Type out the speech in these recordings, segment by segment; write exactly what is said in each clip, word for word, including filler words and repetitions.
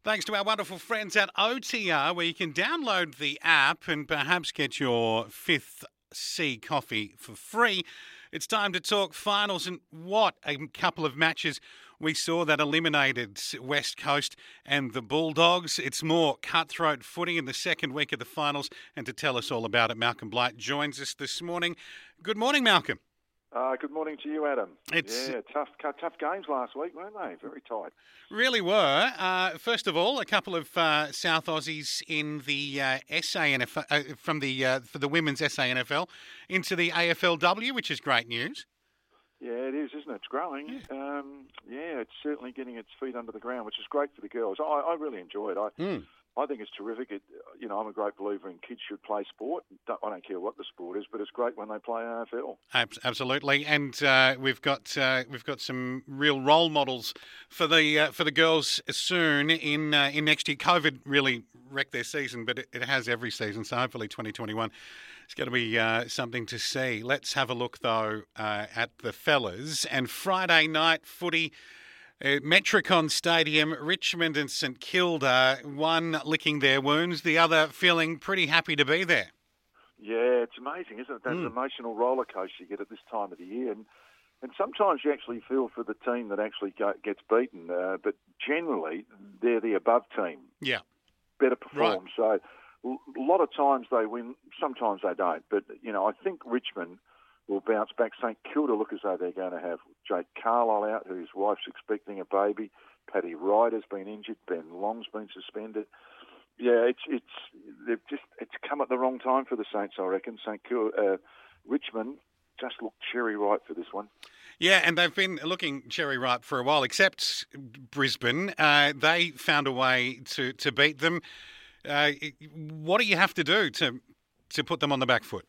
Thanks to our wonderful friends at O T R, where you can download the app and perhaps get your fifth C coffee for free. It's time to talk finals, and what a couple of matches we saw that eliminated West Coast and the Bulldogs. It's more cutthroat footy in the second week of the finals, and to tell us all about it, Malcolm Blight joins us this morning. Good morning, Malcolm. Uh, good morning to you, Adam. It's, yeah, tough tough games last week, weren't they? Very tight. Really were. Uh, first of all, a couple of uh, South Aussies in the uh, S A N F L, uh, from the uh, for the women's S A N F L into the A F L W, which is great news. Yeah, it is, isn't it? It's growing. Yeah, um, yeah it's certainly getting its feet under the ground, which is great for the girls. I, I really enjoy it. I, mm. I think it's terrific. It, you know, I'm a great believer in kids should play sport. I don't care what the sport is, but it's great when they play A F L. Absolutely, and uh, we've got uh, we've got some real role models for the uh, for the girls soon in uh, in next year. COVID really wrecked their season, but it, it has every season. So hopefully, twenty twenty-one. It's going to be uh, something to see. Let's have a look, though, uh, at the fellas. And Friday night footy, uh, Metricon Stadium, Richmond and St Kilda, one licking their wounds, the other feeling pretty happy to be there. Yeah, it's amazing, isn't it? That mm. emotional roller coaster you get at this time of the year. And, and sometimes you actually feel for the team that actually go, gets beaten, uh, but generally they're the above team. Yeah. Better perform. Right. So a lot of times they win, sometimes they don't. But, you know, I think Richmond will bounce back. St Kilda look as though they're going to have Jake Carlisle out, whose wife's expecting a baby. Paddy Ryder's been injured. Ben Long's been suspended. Yeah, it's it's they've just it's come at the wrong time for the Saints, I reckon. St Kilda, uh, Richmond just looked cherry ripe for this one. Yeah, and they've been looking cherry ripe for a while, except Brisbane. Uh, they found a way to, to beat them. Uh, what do you have to do to to put them on the back foot?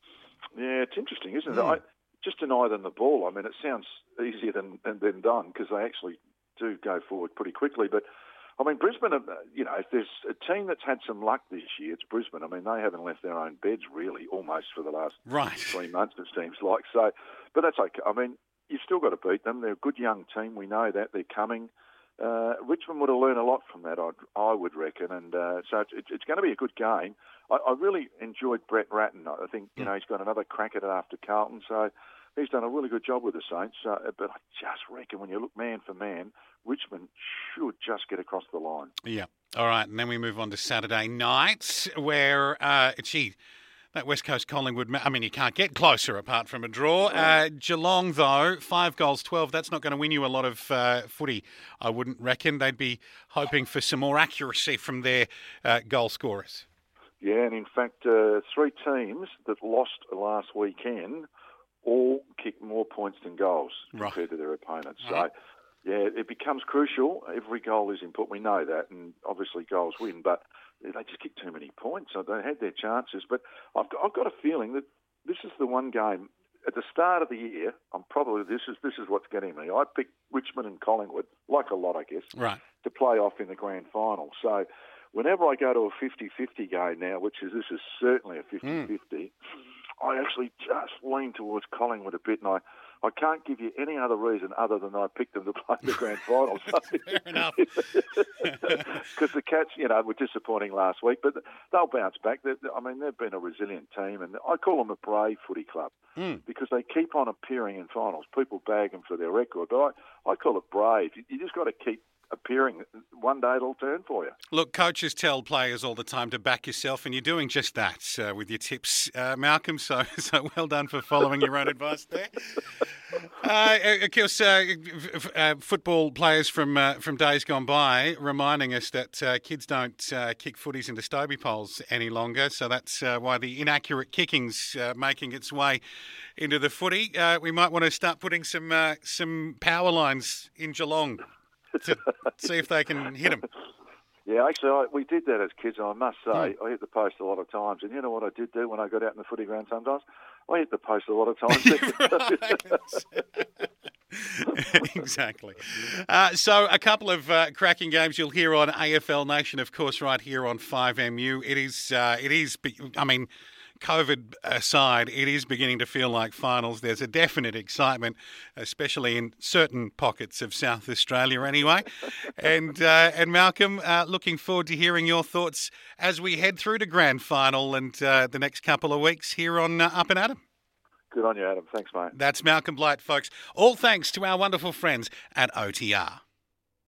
Yeah, it's interesting, isn't it? Mm. I, just deny them the ball. I mean, it sounds easier than, than, than done because they actually do go forward pretty quickly. But, I mean, Brisbane, you know, if there's a team that's had some luck this year, it's Brisbane. I mean, they haven't left their own beds, really, almost for the last right. three months, it seems like. So, but that's okay. I mean, you've still got to beat them. They're a good young team. We know that. They're coming. Uh, Richmond would have learned a lot from that, I'd, I would reckon. And uh, so it's, it's going to be a good game. I, I really enjoyed Brett Ratton. I think, you know, he's got another crack at it after Carlton. So he's done a really good job with the Saints. Uh, but I just reckon when you look man for man, Richmond should just get across the line. Yeah. All right. And then we move on to Saturday night where, uh, gee, that West Coast Collingwood, I mean, you can't get closer apart from a draw. Uh, Geelong, though, five goals, twelve. That's not going to win you a lot of uh, footy, I wouldn't reckon. They'd be hoping for some more accuracy from their uh, goal scorers. Yeah, and in fact, uh, three teams that lost last weekend all kicked more points than goals right. compared to their opponents. Right. So, yeah, it becomes crucial. Every goal is important. We know that, and obviously goals win, but they just kick too many points. So they had their chances. But I've got, I've got a feeling that this is the one game at the start of the year. I'm probably this is this is what's getting me. I picked Richmond and Collingwood, like a lot, I guess, right. to play off in the grand final. So whenever I go to a fifty-fifty game now, which is this is certainly a fifty-fifty, mm. I actually just lean towards Collingwood a bit, and I. I can't give you any other reason other than I picked them to play the grand final. Fair enough. Because the Cats, you know, were disappointing last week, but they'll bounce back. They're, I mean, they've been a resilient team, and I call them a brave footy club mm. because they keep on appearing in finals. People bag them for their record, but I, I call it brave. You, you just got to keep appearing. One day it'll turn for you. Look, coaches tell players all the time to back yourself, and you're doing just that uh, with your tips, uh, Malcolm. So, so well done for following your own advice there. Uh, of course, uh, f- uh, football players from uh, from days gone by reminding us that uh, kids don't uh, kick footies into Stobie poles any longer. So that's uh, why the inaccurate kicking's uh, making its way into the footy. Uh, we might want to start putting some uh, some power lines in Geelong to see if they can hit them. Yeah, actually, I, we did that as kids, and I must say, mm. I hit the post a lot of times. And you know what I did do when I got out in the footy ground sometimes? I hit the post a lot of times. Exactly. Uh, so a couple of uh, cracking games you'll hear on A F L Nation, of course, right here on five M U. It is, uh, it is. I mean, COVID aside, it is beginning to feel like finals. There's a definite excitement, especially in certain pockets of South Australia anyway. and uh, and Malcolm, uh, looking forward to hearing your thoughts as we head through to grand final and uh, the next couple of weeks here on uh, Up and Adam. Good on you, Adam. Thanks, mate. That's Malcolm Blight, folks. All thanks to our wonderful friends at O T R.